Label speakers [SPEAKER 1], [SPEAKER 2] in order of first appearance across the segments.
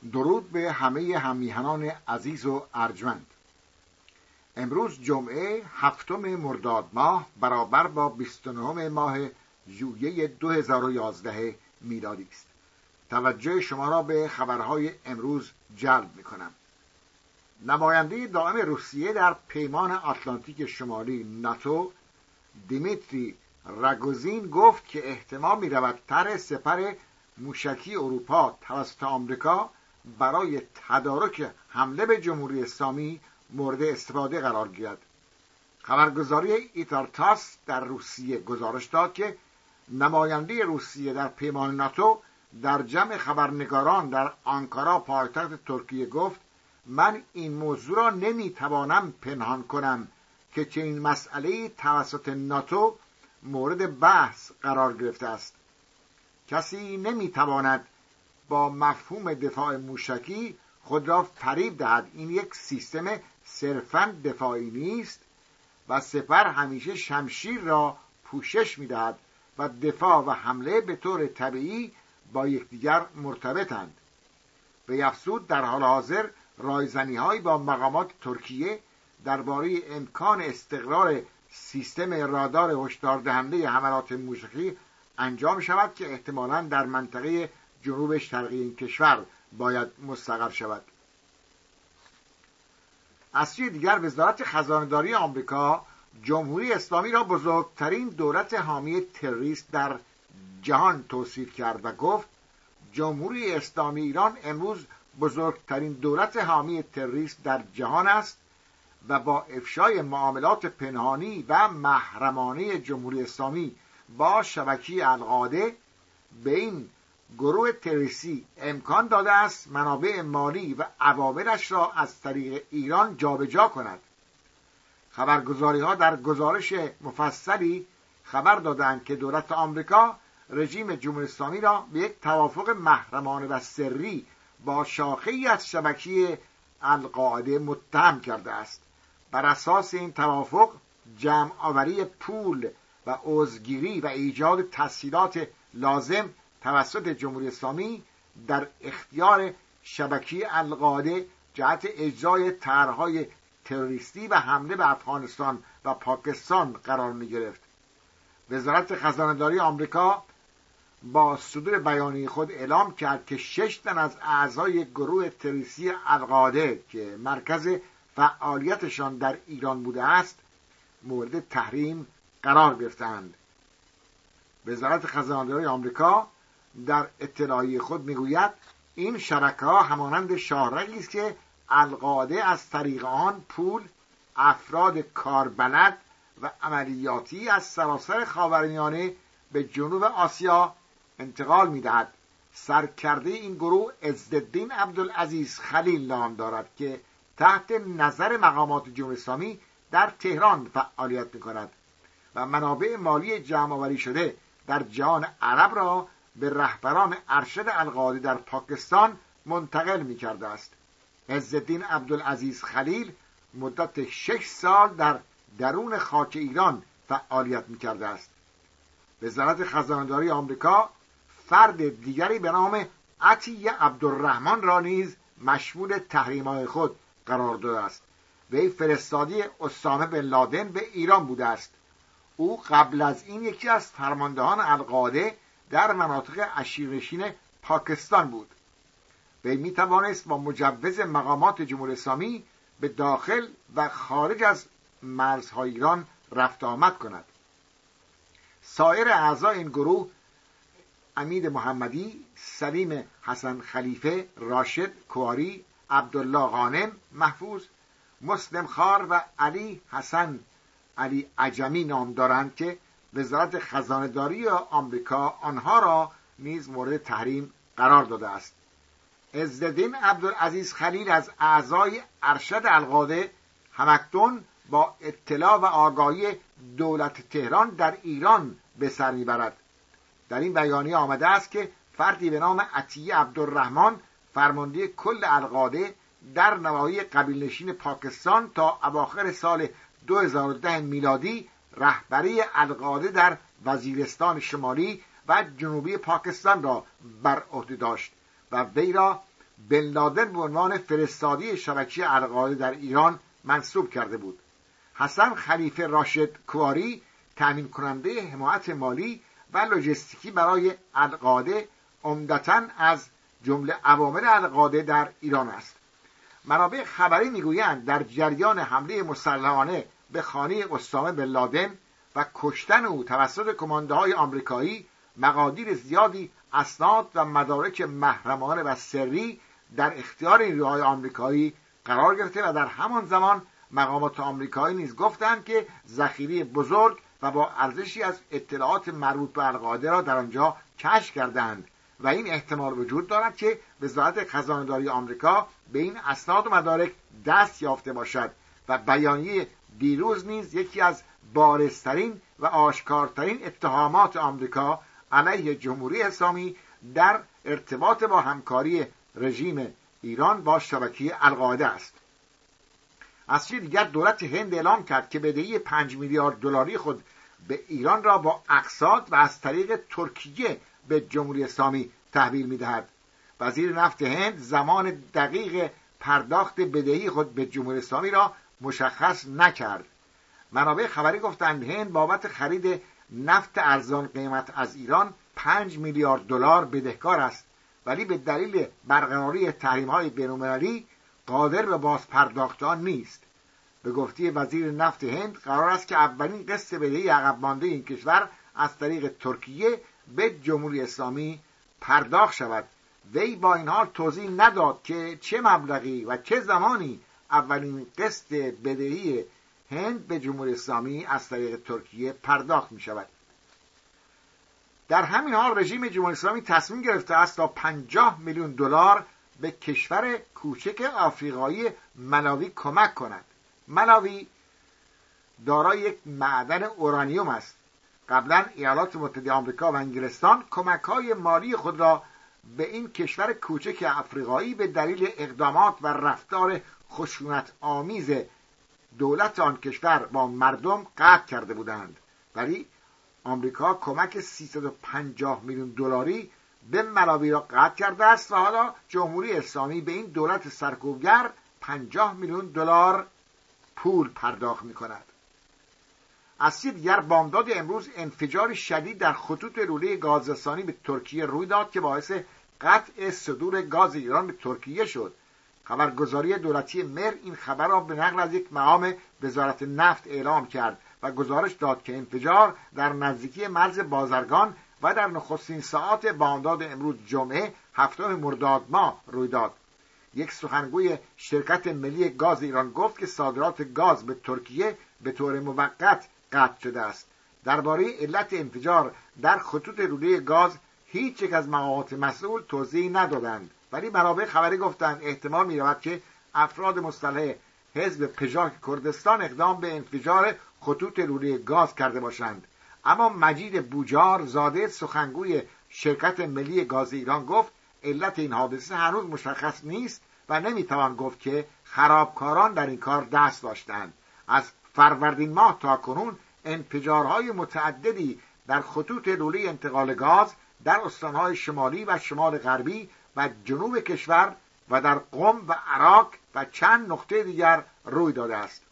[SPEAKER 1] درود به همه هممیهنان عزیز و ارجمند. امروز جمعه 7 مرداد ماه برابر با 29 ماه ژوئیه 2011 میلادی است. توجه شما را به خبرهای امروز جلب می‌کنم. نماینده دائم روسیه در پیمان آتلانتیک شمالی ناتو دیمیتری راگوزین گفت که احتمال می‌رود طرح سپر موشکی اروپا توسط آمریکا برای تدارک حمله به جمهوری اسلامی مورد استفاده قرار گیرد. خبرگزاری ایتارتاس در روسیه گزارش داد که نماینده روسیه در پیمان ناتو در جمع خبرنگاران در آنکارا پایتخت ترکیه گفت: من این موضوع را نمیتوانم پنهان کنم که چنین مسئله‌ای توسط ناتو مورد بحث قرار گرفته است. کسی نمیتواند با مفهوم دفاع موشکی خود را فریب دهد. این یک سیستم صرفاً دفاعی نیست و سپر همیشه شمشیر را پوشش می‌دهد و دفاع و حمله به طور طبیعی با یکدیگر مرتبطند. به افزود در حال حاضر رایزنی‌هایی با مقامات ترکیه درباره امکان استقرار سیستم رادار هشداردهنده حملات موشکی انجام شود که احتمالاً در منطقه جنوب شرقی این کشور باید مستقر شود. از سوی دیگر وزارت خزانه‌داری آمریکا جمهوری اسلامی را بزرگترین دولت حامی تروریست در جهان توصیف کرد و گفت جمهوری اسلامی ایران امروز بزرگترین دولت حامی تروریست در جهان است و با افشای معاملات پنهانی و محرمانه جمهوری اسلامی با شبکه القاعده به این گروه تروریستی امکان داده است منابع مالی و عواملش را از طریق ایران جابجا کند. خبرگزاری‌ها در گزارش مفصلی خبر دادند که دولت آمریکا رژیم جمهوری اسلامی را به یک توافق محرمانه و سری با شاخه‌ای از شبکه القاعده متهم کرده است. بر اساس این توافق جمع آوری پول و عضوگیری و ایجاد تسهیلات لازم توسط جمهوری اسلامی در اختیار شبکه القاعده جهت اجرای طرح‌های تروریستی و حمله به افغانستان و پاکستان قرار می‌گرفت. وزارت خزانه‌داری آمریکا با صدور بیانیه خود اعلام کرد که 6 تن از اعضای گروه تروریستی القاعده که مرکز فعالیتشان در ایران بوده است مورد تحریم قرار گرفتند. وزارت خزانه‌داری آمریکا در اطلاعیه خود میگوید این شبکه‌ها همانند شاهرگی است که القاعده از طریق آن پول، افراد کاربلد و عملیاتی از سراسر خاورمیانه به جنوب آسیا انتقال می‌دهد. سرکرده این گروه عزالدین عبدالعزیز خلیل نام دارد که تحت نظر مقامات جمهوری اسلامی در تهران فعالیت می‌کند و منابع مالی جمع‌آوری شده در جهان عرب را به رهبران ارشد القاعده در پاکستان منتقل می‌کرده است. عزالدین عبدالعزیز خلیل مدت 6 سال در درون خاک ایران فعالیت می‌کرده است. وزارت خزانه‌داری آمریکا فرد دیگری به نام عطیه عبدالرحمن را نیز مشمول تحریم‌های خود قرار داده است. وی فرستادی اسامه بن لادن به ایران بوده است. او قبل از این یکی از فرماندهان القاعده در مناطق اشیرنشین پاکستان بود. وی می توانست با مجوز مقامات جمهوری اسلامی به داخل و خارج از مرزهای ایران رفت آمد کند. سایر اعضای این گروه امید محمدی، سلیم حسن خلیفه، راشد کواری، عبدالله غانم محفوظ، مسلم خار و علی حسن علی عجمی نام دارند که وزارت خزانه‌داری آمریکا آنها را نیز مورد تحریم قرار داده است. عزالدین عبدالعزیز خلیل از اعضای ارشد القاعده همکنون با اطلاع و آگاهی دولت تهران در ایران به سر میبرد. در این بیانیه آمده است که فردی به نام عطیه عبدالرحمن فرمانده کل القاعده در نواحی قبیله نشین پاکستان تا اواخر سال 2010 میلادی رهبری القاعده در وزیرستان شمالی و جنوبی پاکستان را بر عهده داشت و وی را بن لادن به عنوان فرستادی شبکه القاعده در ایران منصوب کرده بود. حسن خلیفه راشد کواری تامین کننده حمایت مالی و لوجستیکی برای القاعده عمدتاً از جمله عوامل القاعده در ایران است. منابع خبری میگویند در جریان حمله مسلحانه به خانه اسامه بن لادن و کشتن او توسط کمانده‌های آمریکایی مقادیر زیادی اسناد و مدارک محرمانه و سری در اختیار نیروهای آمریکایی قرار گرفته و در همان زمان مقامات آمریکایی نیز گفتند که ذخیره بزرگ و با ارزشی از اطلاعات مربوط به القاعده را در آنجا کشف کردند و این احتمال وجود دارد که وزارت خزانه‌داری آمریکا به این اسناد و مدارک دست یافته باشد و بیانیه دیروز نیز یکی از بارزترین و آشکارترین اتهامات آمریکا علیه جمهوری اسلامی در ارتباط با همکاری رژیم ایران با شبکه القاعده است. از سوی دیگر دولت هند اعلام کرد که بدهی 5 میلیارد دلاری خود به ایران را با اقساط و از طریق ترکیه به جمهوری اسلامی تحویل می‌دهد. وزیر نفت هند زمان دقیق پرداخت بدهی خود به جمهوری اسلامی را مشخص نکرد. منابع خبری گفتند هند بابت خرید نفت ارزان قیمت از ایران 5 میلیارد دلار بدهکار است، ولی به دلیل برقراری تحریم‌های بین‌المللی قادر به باز پرداخت آن نیست. به گفته وزیر نفت هند قرار است که اولین قسط بدهی عقب مانده این کشور از طریق ترکیه به جمهوری اسلامی پرداخت شود. وی با این حال توضیح نداد که چه مبلغی و چه زمانی اولین قسط بدهی هند به جمهوری اسلامی از طریق ترکیه پرداخت می شود. در همین حال رژیم جمهوری اسلامی تصمیم گرفته است تا 50 میلیون دلار به کشور کوچک آفریقایی ملاوی کمک کند. ملاوی دارای یک معدن اورانیوم است. قبلا ایالات متحده آمریکا و انگلستان کمک‌های مالی خود را به این کشور کوچک آفریقایی به دلیل اقدامات و رفتار خشونت آمیز دولت آن کشور با مردم قطع کرده بودند، ولی آمریکا کمک 350 میلیون دلاری به ملاوی را قطع کرده است و حالا جمهوری اسلامی به این دولت سرکوبگر 50 میلیون دلار پول پرداخت می‌کند. از سوی دیگر بامداد امروز انفجار شدید در خطوط لوله گازرسانی به ترکیه روی داد که باعث قطع صدور گاز ایران به ترکیه شد. خبرگزاری دولتی مر این خبر را به نقل از یک مقام وزارت نفت اعلام کرد و گزارش داد که انفجار در نزدیکی مرز بازرگان و در نخستین ساعات بامداد امروز جمعه 7 مرداد ماه روی داد. یک سخنگوی شرکت ملی گاز ایران گفت که صادرات گاز به ترکیه به طور موقت قطع شده است. درباره علت انفجار در خطوط لوله گاز هیچ یک از مقامات مسئول توضیح ندادند، ولی منابع خبری گفتند احتمال می‌رود که افراد مسلح حزب پژاک کردستان اقدام به انفجار خطوط لوله گاز کرده باشند. اما مجید بوجار زاده سخنگوی شرکت ملی گاز ایران گفت علت این حادثه هنوز مشخص نیست و نمیتوان گفت که خرابکاران در این کار دست داشتند. از فروردین ماه تا کنون انفجارهای متعددی در خطوط لوله انتقال گاز در استانهای شمالی و شمال غربی و جنوب کشور و در قم و عراق و چند نقطه دیگر روی داده است.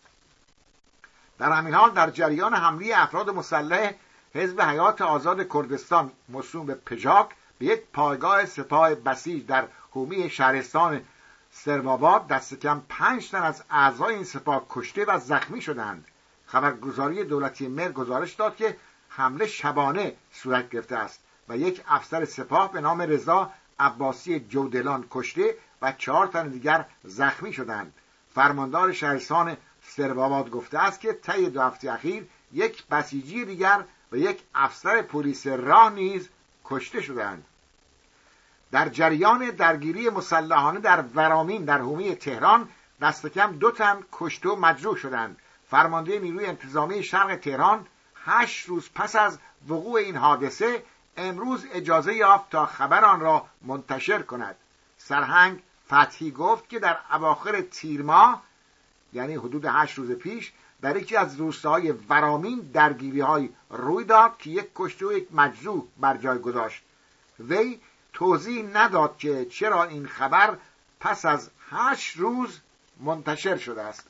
[SPEAKER 1] در همین حال در جریان حمله افراد مسلح حزب حیات آزاد کردستان موسوم به پژاک به یک پایگاه سپاه بسیج در حومه شهرستان سرباباد دست کم 5 تن از اعضای این سپاه کشته و زخمی شدند. خبرگزاری دولتی مر گزارش داد که حمله شبانه صورت گرفته است و یک افسر سپاه به نام رضا عباسی جودلان کشته و 4 تن دیگر زخمی شدند. فرماندار شهرستان سرباباد گفته است که طی 2 هفته اخیر یک بسیجی دیگر و یک افسر پلیس راه نیز کشته شدند. در جریان درگیری مسلحانه در ورامین در حومه تهران دست کم 2 تن کشته و مجروح شدند. فرمانده نیروی انتظامی شرق تهران 8 روز پس از وقوع این حادثه امروز اجازه یافت تا خبر آن را منتشر کند. سرهنگ فتحی گفت که در اواخر تیر ماه یعنی حدود 8 روز پیش در یکی از روستاهای ورامین درگیری‌های روی داد که یک کشته و یک مجروح بر جای گذاشت. وی توضیح نداد که چرا این خبر پس از 8 روز منتشر شده است.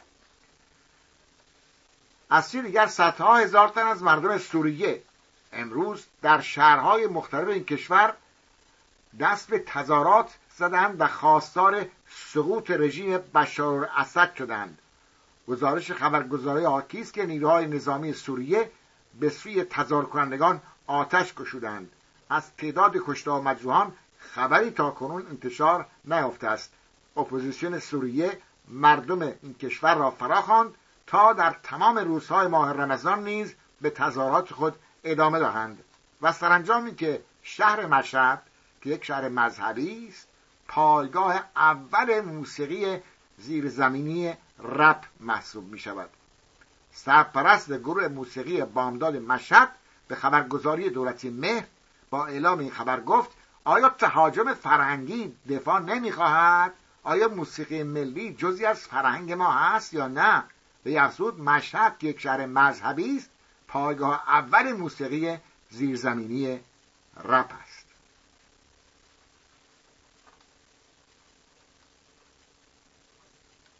[SPEAKER 1] از سوی دیگر صدها هزار تن از مردم سوریه امروز در شهرهای مختلف این کشور دست به تظاهرات زدند و خواستار سقوط رژیم بشارالاسد شدند. گزارش خبرگزاری حاکی است که نیروهای نظامی سوریه به سوی تظاهر کنندگان آتش گشودند. از تعداد کشته و مجروحان خبری تاکنون انتشار نیافته است. اپوزیسیون سوریه مردم این کشور را فراخواند تا در تمام روزهای ماه رمضان نیز به تظاهرات خود ادامه دهند و سرانجام اینکه شهر مشهد که یک شهر مذهبی است پایگاه اول موسیقی زیرزمینی رپ محسوب می شود. سرپرست گروه موسیقی بامداد مشهد به خبرگزاری دولتی مهر با اعلام این خبر گفت آیا تهاجم فرهنگی دفاع نمی خواهد؟ آیا موسیقی ملی جزئی از فرهنگ ما هست یا نه؟ به افزود مشهد که یک شهر مذهبی است پایگاه اول موسیقی زیرزمینی رپ است.